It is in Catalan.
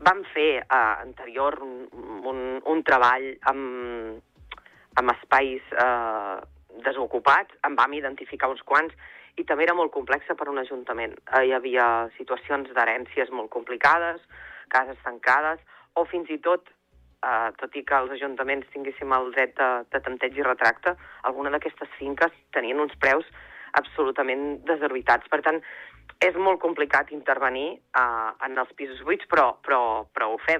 Vam fer anterior un treball amb espais desocupats, en vam identificar uns quants, i també era molt complexa per un ajuntament. Hi havia situacions d'herències molt complicades, cases tancades, o fins i tot i que els ajuntaments tinguéssim el dret de tanteig i retracte, alguna d'aquestes finques tenien uns preus absolutament desorbitats. Per tant, és molt complicat intervenir en els pisos buits, però ho fem.